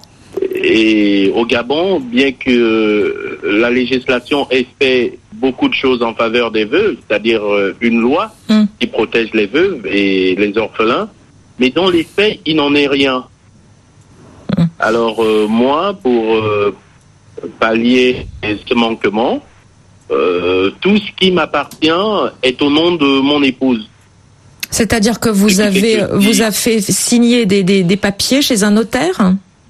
Et au Gabon, bien que euh, la législation ait fait beaucoup de choses en faveur des veuves, c'est-à-dire euh, une loi mm. qui protège les veuves et les orphelins, mais dans les faits, il n'en est rien. Mm. Alors euh, moi, pour euh, pallier ce manquement, Euh, tout ce qui m'appartient est au nom de mon épouse. C'est-à-dire que vous avez vous avez fait signer des, des, des papiers chez un notaire?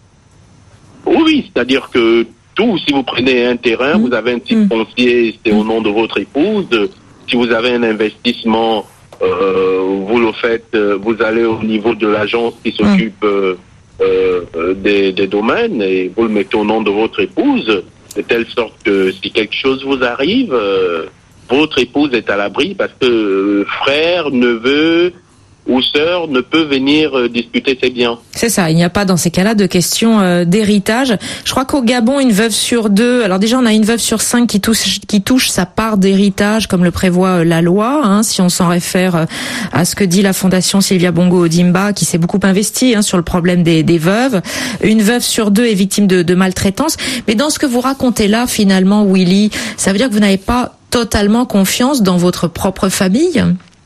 Oui, c'est-à-dire que tout, si vous prenez un terrain, mmh. vous avez un titre mmh. foncier, c'est au nom de votre épouse. Si vous avez un investissement, euh, vous le faites, vous allez au niveau de l'agence qui s'occupe mmh. euh, euh, des, des domaines et vous le mettez au nom de votre épouse. De telle sorte que si quelque chose vous arrive, euh, votre épouse est à l'abri parce que euh, frère, neveu ou sœur ne peut venir euh, disputer ses biens. C'est ça, il n'y a pas dans ces cas-là de question euh, d'héritage. Je crois qu'au Gabon, une veuve sur deux, alors déjà on a une veuve sur cinq qui touche, qui touche sa part d'héritage comme le prévoit euh, la loi, hein, si on s'en réfère euh, à ce que dit la fondation Sylvia Bongo Ondimba qui s'est beaucoup investie hein, sur le problème des, des veuves. Une veuve sur deux est victime de, de maltraitance. Mais dans ce que vous racontez là, finalement, Willy, ça veut dire que vous n'avez pas totalement confiance dans votre propre famille ?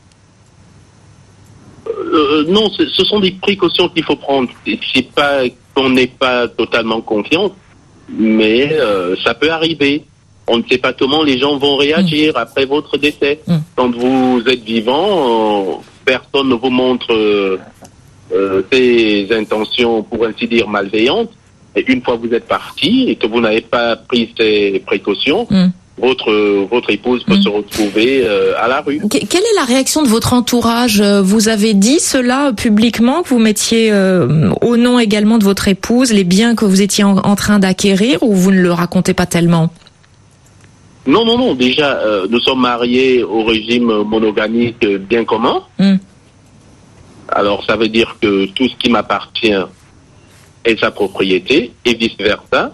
Euh, non, ce, ce sont des précautions qu'il faut prendre. C'est pas qu'on n'ait pas totalement confiance, mais euh, ça peut arriver. On ne sait pas comment les gens vont réagir mmh. après votre décès. Mmh. Quand vous êtes vivant, euh, personne ne vous montre euh, euh, ses intentions, pour ainsi dire, malveillantes. Et une fois que vous êtes parti et que vous n'avez pas pris ces précautions, mmh. votre votre épouse peut mmh. se retrouver euh, à la rue. Quelle est la réaction de votre entourage? Vous avez dit cela publiquement, que vous mettiez euh, au nom également de votre épouse les biens que vous étiez en, en train d'acquérir, ou vous ne le racontez pas tellement? Non, non, non. Déjà, euh, nous sommes mariés au régime monogamique bien commun. Mmh. Alors, ça veut dire que tout ce qui m'appartient est sa propriété, et vice-versa.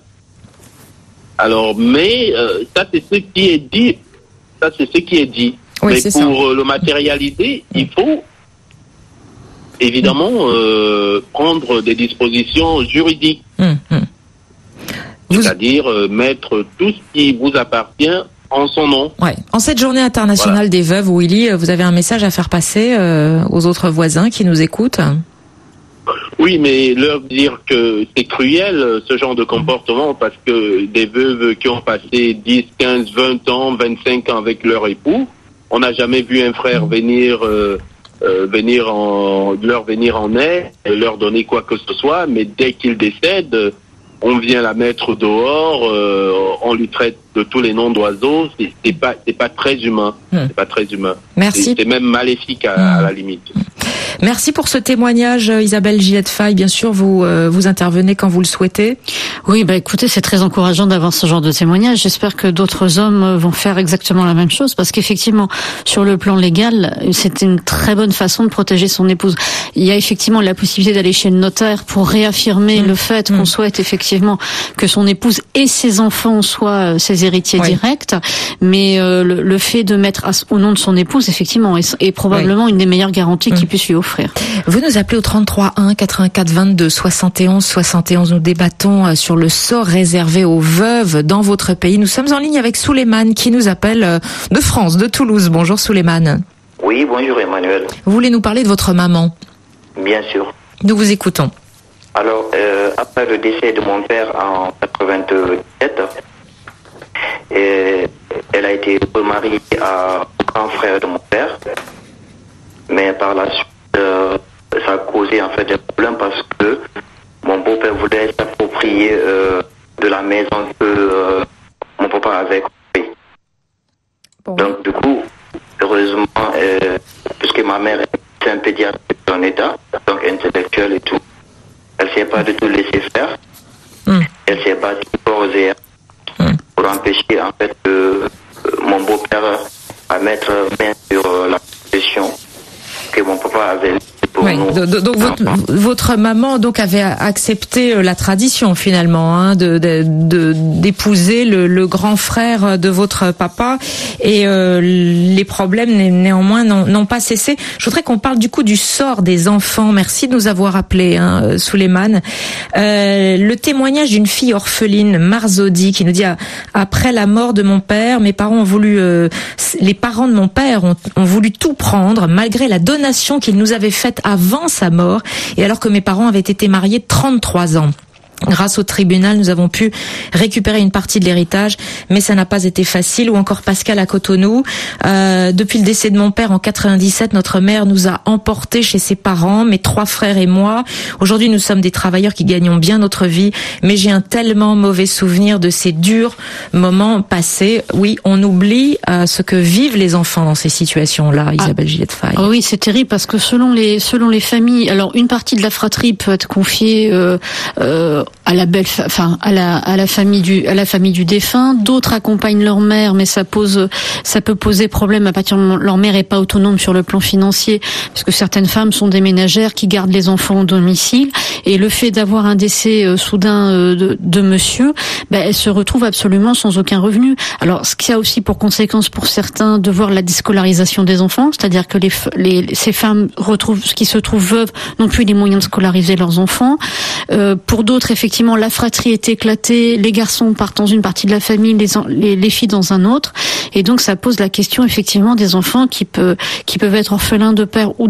Alors, mais euh, ça, c'est ce qui est dit. Ça, c'est ce qui est dit. Oui, mais pour euh, le matérialiser, il faut évidemment euh, prendre des dispositions juridiques. Mmh, mmh. C'est-à-dire euh, mettre tout ce qui vous appartient en son nom. Ouais. En cette journée internationale voilà. des veuves, Willy, vous avez un message à faire passer euh, aux autres voisins qui nous écoutent? Oui, mais leur dire que c'est cruel, ce genre de comportement, parce que des veuves qui ont passé dix, quinze, vingt ans, vingt-cinq ans avec leur époux, on n'a jamais vu un frère venir euh, euh, venir en leur venir en aide, leur donner quoi que ce soit, mais dès qu'ils décèdent, on vient la mettre dehors, euh, on lui traite de tous les noms d'oiseaux. C'est, c'est pas, c'est pas très humain. Mmh. C'est pas très humain. Merci. C'est, c'est même maléfique à, mmh. à la limite. Merci pour ce témoignage, Isabelle Gillette-Faye. Bien sûr, vous euh, vous intervenez quand vous le souhaitez. Oui, bah écoutez, c'est très encourageant d'avoir ce genre de témoignage. J'espère que d'autres hommes vont faire exactement la même chose, parce qu'effectivement, sur le plan légal, c'est une très bonne façon de protéger son épouse. Il y a effectivement la possibilité d'aller chez le notaire pour réaffirmer mmh. le fait mmh. qu'on souhaite effectivement que son épouse et ses enfants soient ses héritiers oui. directs, mais euh, le, le fait de mettre à, au nom de son épouse, effectivement, est, est probablement oui. une des meilleures garanties mmh. qu'il puisse lui offrir. Vous nous appelez au trente-trois un quatre-vingt-quatre vingt-deux soixante et onze soixante et onze. Nous débattons sur le sort réservé aux veuves dans votre pays. Nous sommes en ligne avec Souleymane qui nous appelle de France, de Toulouse. Bonjour Souleymane. Oui, bonjour Emmanuel. Vous voulez nous parler de votre maman? Bien sûr. Nous vous écoutons. Alors, euh, après le décès de mon père en quatre-vingt-dix-sept, et elle a été remariée à un grand frère de mon père. Mais par la suite, euh, ça a causé en fait des problèmes parce que mon beau-père voulait s'approprier euh, de la maison que euh, mon papa avait construite. Bon. Donc du coup, heureusement, euh, puisque ma mère est un pédiatre en état, donc intellectuelle et tout, elle ne s'est pas du tout laissée faire. Mm. Elle s'est battue corps et âme mm. pour empêcher en fait euh, mon beau-père à mettre main sur euh, la possession que mon papa avait. Oui, donc votre, votre maman donc avait accepté la tradition finalement hein, de, de, de d'épouser le, le grand frère de votre papa, et euh, les problèmes néanmoins n'ont, n'ont pas cessé. Je voudrais qu'on parle du coup du sort des enfants. Merci de nous avoir appelé, hein, Souleymane. Euh, le témoignage d'une fille orpheline, Marzodi, qui nous dit: après la mort de mon père, mes parents ont voulu, euh, les parents de mon père ont, ont voulu tout prendre malgré la donation qu'ils nous avaient faite avant sa mort, et alors que mes parents avaient été mariés trente-trois ans. Grâce au tribunal, nous avons pu récupérer une partie de l'héritage, mais ça n'a pas été facile. Ou encore Pascal à Cotonou. Euh, depuis le décès de mon père en quatre-vingt-dix-sept, notre mère nous a emportés chez ses parents, mes trois frères et moi. Aujourd'hui, nous sommes des travailleurs qui gagnons bien notre vie, mais j'ai un tellement mauvais souvenir de ces durs moments passés. Oui, on oublie euh, ce que vivent les enfants dans ces situations-là, Isabelle ah. Gillette-Faye. Oh oui, c'est terrible parce que selon les selon les familles, alors une partie de la fratrie peut être confiée euh, euh, à la belle, enfin à la à la famille du à la famille du défunt. D'autres accompagnent leur mère, mais ça pose ça peut poser problème à partir du moment où leur mère est pas autonome sur le plan financier, parce que certaines femmes sont des ménagères qui gardent les enfants au domicile, et le fait d'avoir un décès euh, soudain euh, de, de monsieur, ben elle se retrouve absolument sans aucun revenu. Alors ce qui a aussi pour conséquence pour certains de voir la déscolarisation des enfants, c'est-à-dire que les, les ces femmes retrouvent qui se trouvent veuves n'ont plus les moyens de scolariser leurs enfants. Euh, pour d'autres, effectivement, la fratrie est éclatée, les garçons partent dans une partie de la famille, les, les, les filles dans un autre, et donc ça pose la question effectivement des enfants qui, peut, qui peuvent être orphelins de père ou de,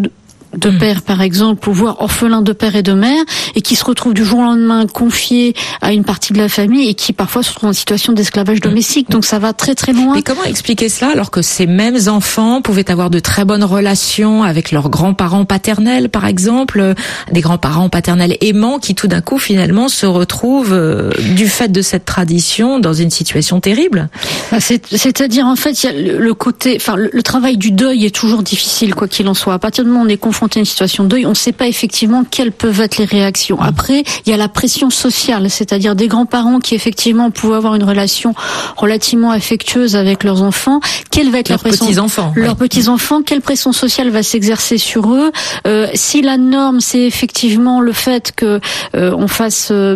de mmh. père, par exemple, ou voire orphelins de père et de mère, et qui se retrouvent du jour au lendemain confiés à une partie de la famille et qui parfois se retrouvent en situation d'esclavage domestique. Donc ça va très très loin. Mais comment expliquer cela alors que ces mêmes enfants pouvaient avoir de très bonnes relations avec leurs grands-parents paternels, par exemple, des grands-parents paternels aimants qui tout d'un coup finalement se retrouvent euh, du fait de cette tradition dans une situation terrible? C'est, c'est-à-dire en fait, il y a le, le côté, enfin le, le travail du deuil est toujours difficile quoi qu'il en soit. À partir du moment où on est confronté à une situation de deuil, on ne sait pas effectivement quelles peuvent être les réactions. Après, il y a la pression sociale, c'est-à-dire des grands-parents qui effectivement pouvaient avoir une relation relativement affectueuse avec leurs enfants. Quelle va être leurs la pression petits-enfants, leurs oui. petits-enfants, quelle pression sociale va s'exercer sur eux? Euh, si la norme c'est effectivement le fait que euh, on fasse, euh,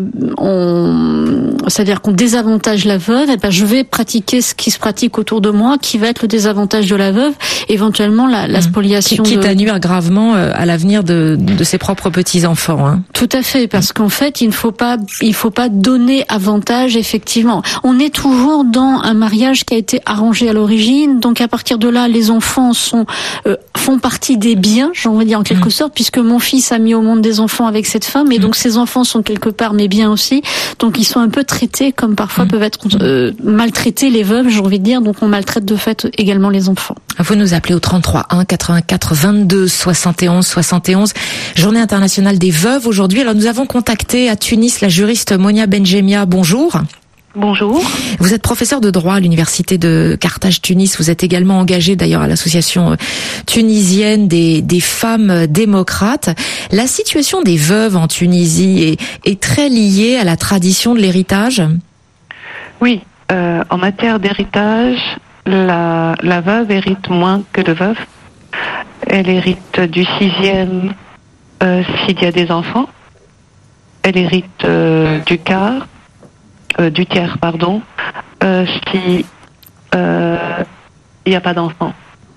on, c'est-à-dire qu'on désavantage la veuve, et ben je vais pratiquer ce qui se pratique autour de moi, qui va être le désavantage de la veuve, éventuellement la, la spoliation. Quitte de... à nuire gravement à l'avenir de, de ses propres petits-enfants. Hein. Tout à fait, parce qu'en fait, il ne faut pas, il faut pas donner avantage, effectivement. On est toujours dans un mariage qui a été arrangé à l'origine, donc à partir de là, les enfants sont euh, font partie des biens, j'ai envie de dire en quelque mmh. sorte, puisque mon fils a mis au monde des enfants avec cette femme, et mmh. donc ces enfants sont quelque part mes biens aussi, donc ils sont un peu traités comme parfois mmh. peuvent être euh, maltraités les veuves, j'ai envie de dire, donc on maltraite de fait également les enfants. Vous nous appelez au trente-trois un quatre-vingt-quatre vingt-deux soixante et onze soixante et onze, Journée internationale des veuves aujourd'hui. Alors nous avons contacté à Tunis la juriste Monia Benjemia. Bonjour. Bonjour. Vous êtes professeur de droit à l'université de Carthage-Tunis. Vous êtes également engagé d'ailleurs à l'association tunisienne des, des femmes démocrates. La situation des veuves en Tunisie est, est très liée à la tradition de l'héritage. Oui, euh, en matière d'héritage, la, la veuve hérite moins que le veuf. Elle hérite du sixième euh, s'il y a des enfants. Elle hérite euh, du quart, euh, du tiers, pardon, euh, si euh, il n'y a pas d'enfants.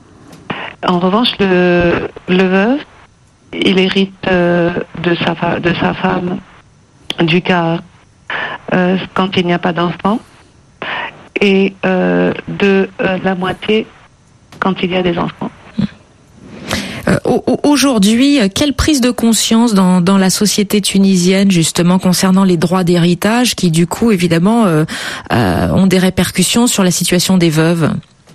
En revanche, le, le veuf, il hérite euh, de sa de sa femme du quart euh, quand il n'y a pas d'enfants et euh, de euh, la moitié quand il y a des enfants. Euh, aujourd'hui, quelle prise de conscience dans, dans la société tunisienne justement concernant les droits d'héritage qui du coup évidemment euh, euh, ont des répercussions sur la situation des veuves?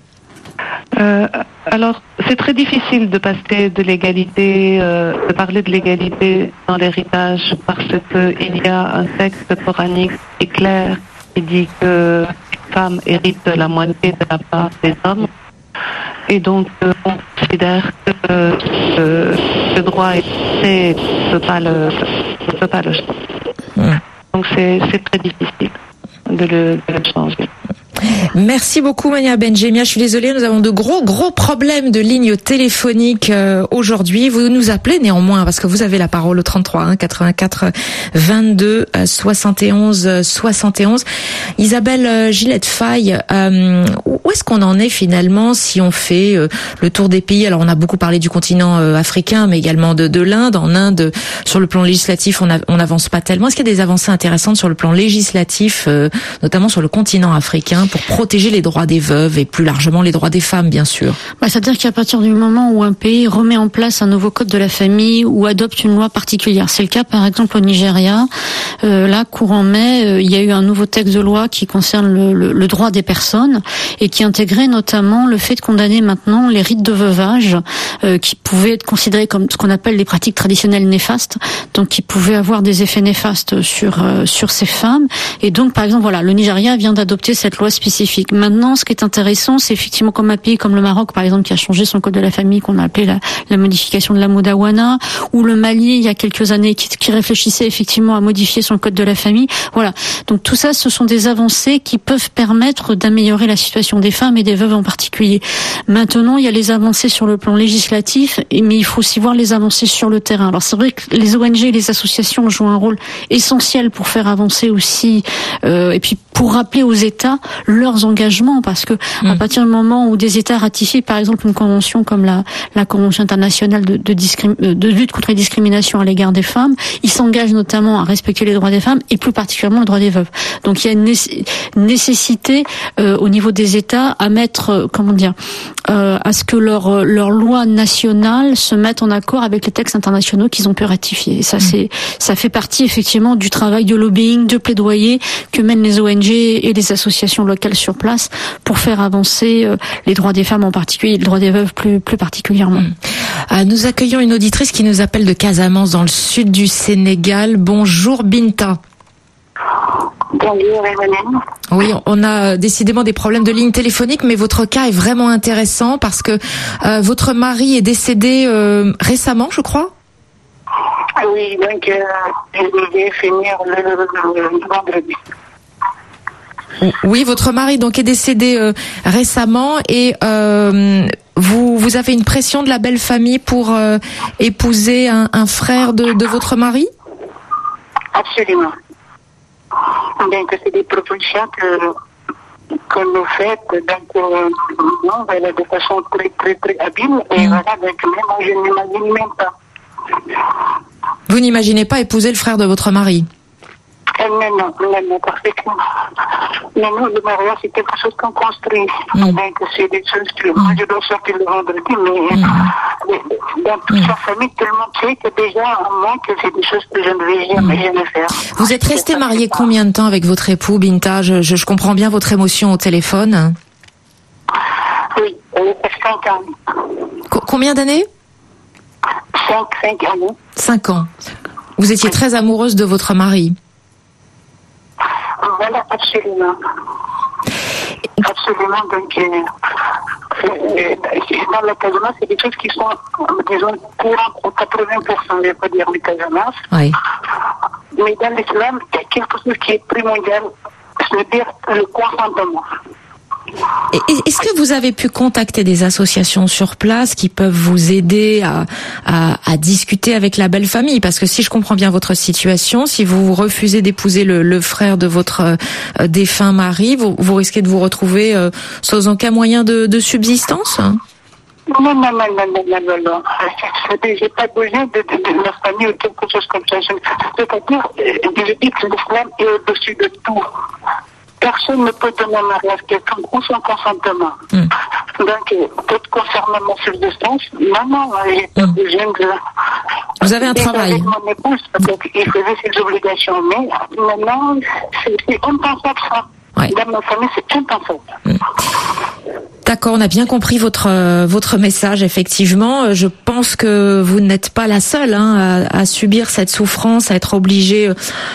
Euh, alors, c'est très difficile de passer de l'égalité, euh, de parler de l'égalité dans l'héritage parce qu'il y a un texte coranique qui est clair qui dit que les femmes héritent la moitié de la part des hommes. Et donc, euh, on considère que euh, ce droit ne peut pas le, ne peut pas le changer. Mmh. Donc, c'est, c'est très difficile de le, de le changer. Merci beaucoup Monia Benjemia. Je suis désolée, nous avons de gros gros problèmes de ligne téléphonique euh, aujourd'hui. Vous nous appelez néanmoins parce que vous avez la parole au trente-trois un quatre-vingt-quatre vingt-deux soixante et onze soixante et onze. Isabelle euh, Gillette-Faye, euh, où est-ce qu'on en est finalement si on fait euh, le tour des pays? Alors on a beaucoup parlé du continent euh, africain, mais également de, de l'Inde. En Inde, sur le plan législatif, on n'avance pas tellement. Est-ce qu'il y a des avancées intéressantes sur le plan législatif, euh, notamment sur le continent africain, pour protéger les droits des veuves et plus largement les droits des femmes, bien sûr? Bah, c'est-à-dire qu'à partir du moment où un pays remet en place un nouveau code de la famille ou adopte une loi particulière, c'est le cas par exemple au Nigeria, euh, là, courant mai, euh, il y a eu un nouveau texte de loi qui concerne le, le, le droit des personnes et qui intégrait notamment le fait de condamner maintenant les rites de veuvage euh, qui pouvaient être considérés comme ce qu'on appelle les pratiques traditionnelles néfastes, donc qui pouvaient avoir des effets néfastes sur euh, sur ces femmes. Et donc, par exemple, voilà, le Nigeria vient d'adopter cette loi spécifique. Maintenant, ce qui est intéressant, c'est effectivement comme un pays comme le Maroc, par exemple, qui a changé son code de la famille, qu'on a appelé la, la modification de la Modawana, ou le Mali, il y a quelques années, qui, qui réfléchissait effectivement à modifier son code de la famille. Voilà. Donc tout ça, ce sont des avancées qui peuvent permettre d'améliorer la situation des femmes et des veuves en particulier. Maintenant, il y a les avancées sur le plan législatif, mais il faut aussi voir les avancées sur le terrain. Alors c'est vrai que les O N G et les associations jouent un rôle essentiel pour faire avancer aussi, euh, et puis pour rappeler aux États leurs engagements, parce que mmh. à partir du moment où des États ratifient, par exemple, une convention comme la, la Convention internationale de, de, discrim, de lutte contre les discriminations à l'égard des femmes, ils s'engagent notamment à respecter les droits des femmes et plus particulièrement le droit des veuves. Donc il y a une nécessité euh, au niveau des États à mettre, euh, comment dire, euh, à ce que leurs leur lois nationales se mettent en accord avec les textes internationaux qu'ils ont pu ratifier. Et ça, mmh. c'est, ça fait partie effectivement du travail de lobbying, de plaidoyer que mènent les O N G et les associations locales sur place pour faire avancer euh, les droits des femmes en particulier et les droits des veuves plus, plus particulièrement. Mmh. Euh, nous accueillons une auditrice qui nous appelle de Casamance dans le sud du Sénégal. Bonjour Binta. Bonjour Emmanuel. Oui, on a décidément des problèmes de ligne téléphonique, mais votre cas est vraiment intéressant parce que euh, votre mari est décédé euh, récemment, je crois. Oui, donc euh, je vais finir le, le, le vendredi. Oui, votre mari donc est décédé euh, récemment et euh, vous vous avez une pression de la belle famille pour euh, épouser un, un frère de, de votre mari? Absolument. Donc c'est des propositions que, que nous faites, donc euh, non, voilà, de façon très très très habile et mmh. voilà, donc même je n'imagine même pas. Vous n'imaginez pas épouser le frère de votre mari? Euh, non, non, non, non, parfaitement. Mais non, le mariage, c'est quelque chose qu'on construit. Mm. Donc, c'est des choses que mm. moi, je dois sortir le vendredi, mais mm. dans toute mm. sa famille, tout le monde sait que déjà, moi, que c'est des choses que je ne vais jamais, mm. jamais faire. Vous êtes resté marié combien de temps avec votre époux, Binta? je, je, je comprends bien votre émotion au téléphone. Oui, euh, cinq ans. Co- combien d'années? Cinq, cinq années. Cinq ans. Vous étiez très amoureuse de votre mari? Voilà, absolument. Absolument, donc, euh, euh, dans la Casamance, c'est des choses qui sont, disons, courantes au quatre-vingts pour cent, je ne vais pas dire le Casamance. Oui. Mais dans l'islam, il y a quelque chose qui est primordial, c'est-à-dire le consentement. Est-ce que vous avez pu contacter des associations sur place qui peuvent vous aider à, à, à discuter avec la belle famille? Parce que si je comprends bien votre situation, si vous refusez d'épouser le, le frère de votre euh, défunt mari, vous, vous risquez de vous retrouver euh, sans aucun moyen de, de subsistance? Non, non, non, non, non, non, non, non. J'ai pas besoin de, de, de la famille ou quelque chose comme ça. C'est-à-dire, je dis que l'islam est au-dessus de tout. Personne ne peut donner un mariage à quelqu'un sans consentement. Mm. Donc, peut concernant mon subsistance, non, non, j'ai pas mm. besoin de... Vous avez un travail. Avec mon épouse, donc il faisait ses obligations, mais maintenant, c'est, c'est impensable ça. Ouais. Dans ma famille, c'est impensable. Mm. D'accord, on a bien compris votre euh, votre message. Effectivement, je pense que vous n'êtes pas la seule hein, à, à subir cette souffrance, à être obligée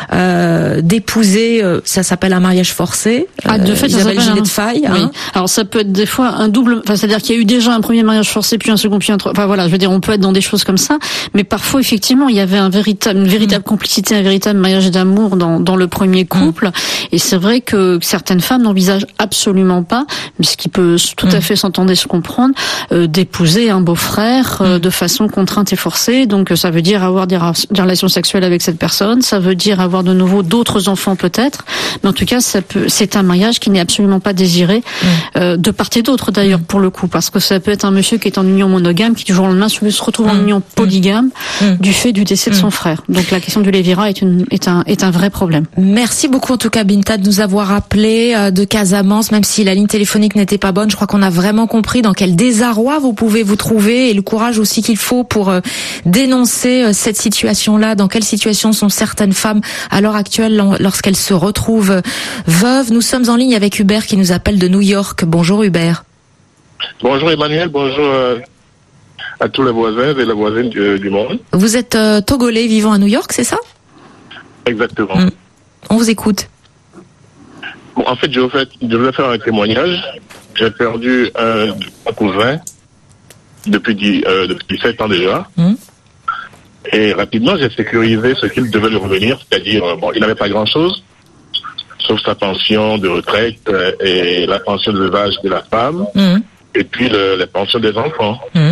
euh, d'épouser. Euh, ça s'appelle un mariage forcé. Ah, de fait, euh, Isabelle Gilet un... de Faille. Oui. Hein. Alors ça peut être des fois un double. Enfin, c'est-à-dire qu'il y a eu déjà un premier mariage forcé, puis un second, puis un troisième. Enfin voilà, je veux dire, on peut être dans des choses comme ça, mais parfois effectivement, il y avait un véritable, une véritable mmh. complicité, un véritable mariage d'amour dans dans le premier couple. Mmh. Et c'est vrai que certaines femmes n'envisagent absolument pas, mais ce qui peut tout à fait s'entendre et se comprendre, euh, d'épouser un beau-frère euh, de façon contrainte et forcée. Donc ça veut dire avoir des, ra- des relations sexuelles avec cette personne, ça veut dire avoir de nouveau d'autres enfants peut-être, mais en tout cas ça peut, c'est un mariage qui n'est absolument pas désiré euh, de part et d'autre d'ailleurs pour le coup, parce que ça peut être un monsieur qui est en union monogame, qui du jour au lendemain se retrouve en union polygame du fait du décès de son frère. Donc la question du lévirat est, une, est, un, est un vrai problème. Merci beaucoup en tout cas Binta de nous avoir appelé euh, de Casamance, même si la ligne téléphonique n'était pas bonne. Je crois qu'on a vraiment compris dans quel désarroi vous pouvez vous trouver et le courage aussi qu'il faut pour euh, dénoncer euh, cette situation-là. Dans quelle situation sont certaines femmes à l'heure actuelle lorsqu'elles se retrouvent euh, veuves. Nous sommes en ligne avec Hubert qui nous appelle de New York. Bonjour Hubert. Bonjour Emmanuel, bonjour euh, à tous les voisins et les voisines du, du monde. Vous êtes euh, Togolais vivant à New York, c'est ça? Exactement. Mmh. On vous écoute. Bon, en fait, je voulais, je voulais faire un témoignage. J'ai perdu un, un cousin depuis, dix, euh, depuis dix-sept ans déjà. Mmh. Et rapidement, j'ai sécurisé ce qu'il devait lui revenir, c'est-à-dire, euh, bon, il n'avait pas grand-chose, sauf sa pension de retraite euh, et la pension de veuvage de la femme, mmh. et puis le, la pension des enfants. Mmh.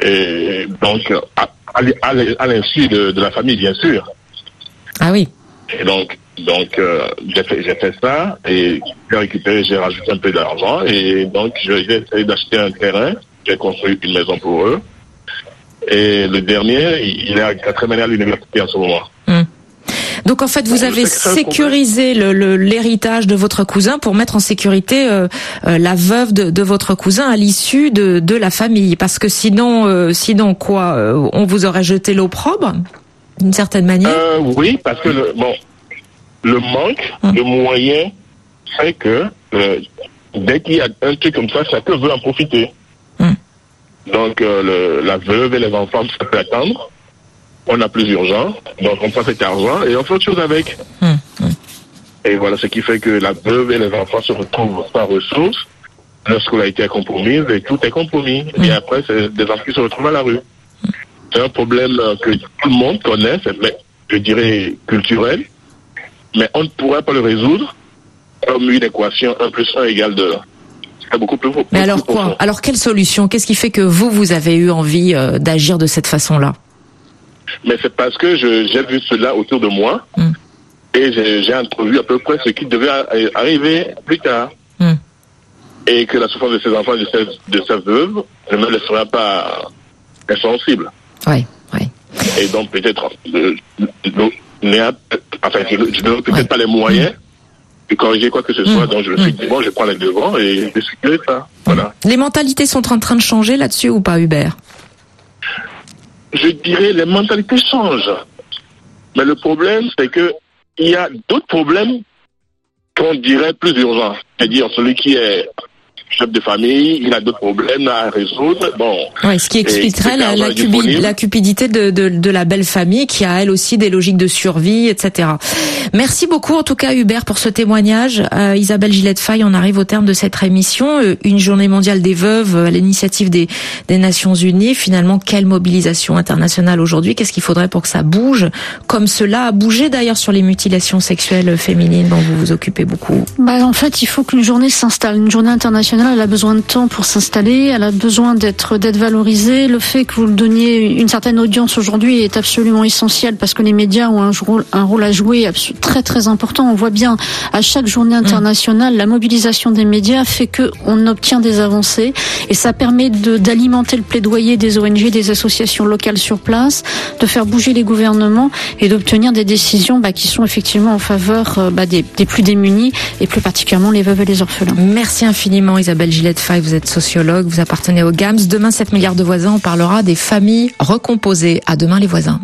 Et donc, à, à, à l'insu de, de la famille, bien sûr. Ah oui. Et donc, donc euh, j'ai fait, j'ai fait ça et j'ai récupéré, j'ai rajouté un peu d'argent et donc j'ai essayé d'acheter un terrain. J'ai construit une maison pour eux. Et le dernier, il est à quatrième année à l'université en ce moment. Mmh. Donc en fait, vous avez sécurisé le, le, l'héritage de votre cousin pour mettre en sécurité euh, euh, la veuve de, de votre cousin à l'issue de, de la famille. Parce que sinon, euh, sinon quoi, euh, on vous aurait jeté l'opprobre d'une certaine manière. Euh, oui, parce que le, bon, le manque mmh. de moyens fait que euh, dès qu'il y a un truc comme ça, chacun veut en profiter. Mmh. Donc euh, le, la veuve et les enfants, ça peut attendre. On a plus urgent, donc on prend cet argent et on fait autre chose avec. Mmh, mmh. Et voilà ce qui fait que la veuve et les enfants se retrouvent sans ressources, leur scolarité est compromise et tout est compromis. Mmh. Et après, c'est des enfants qui se retrouvent à la rue. Mmh. C'est un problème que tout le monde connaît, c'est, je dirais, culturel, mais on ne pourrait pas le résoudre comme une équation un plus un égale deux. C'est beaucoup plus faux. Mais alors quoi? Alors quelle solution? Qu'est-ce qui fait que vous, vous avez eu envie euh, d'agir de cette façon-là? Mais c'est parce que je, j'ai vu cela autour de moi mm. et j'ai, j'ai entrevu à peu près ce qui devait arriver plus tard. Mm. Et que la souffrance de ces enfants, de ces, de ces veuves, ne me laissera pas insensible. Oui, oui. Et donc peut-être, euh, euh, enfin, je n'ai peut-être ouais. pas les moyens de corriger quoi que ce soit, mm. donc je me suis dit, bon, je prends les devants et je sécurise ça. Voilà. Les mentalités sont en train de changer là-dessus ou pas, Hubert? Je dirais les mentalités changent. Mais le problème, c'est que il y a d'autres problèmes qu'on dirait plus urgents. C'est-à-dire celui qui est chef de famille, il a d'autres problèmes à résoudre. Bon. Oui, ce qui expliquerait la, la, cubi, la cupidité de, de, de la belle famille qui a elle aussi des logiques de survie, et cetera. Merci beaucoup en tout cas Hubert pour ce témoignage. Euh, Isabelle Gillette-Faye, on arrive au terme de cette émission. Euh, une journée mondiale des veuves à l'initiative des, des Nations Unies. Finalement, quelle mobilisation internationale aujourd'hui? Qu'est-ce qu'il faudrait pour que ça bouge comme cela a bougé d'ailleurs sur les mutilations sexuelles féminines dont vous vous occupez beaucoup? Bah, en fait, il faut qu'une journée s'installe. Une journée internationale, elle a besoin de temps pour s'installer. Elle a besoin d'être, d'être valorisée. Le fait que vous le donniez une certaine audience aujourd'hui est absolument essentiel parce que les médias ont un rôle, un rôle à jouer très très important. On voit bien à chaque journée internationale, mmh. la mobilisation des médias fait que on obtient des avancées et ça permet de, d'alimenter le plaidoyer des O N G, des associations locales sur place, de faire bouger les gouvernements et d'obtenir des décisions bah, qui sont effectivement en faveur bah, des, des plus démunis et plus particulièrement les veuves et les orphelins. Merci infiniment Isabelle Gillette-Faye, vous êtes sociologue, vous appartenez au G A M S. Demain, sept milliards de voisins, on parlera des familles recomposées. À demain les voisins.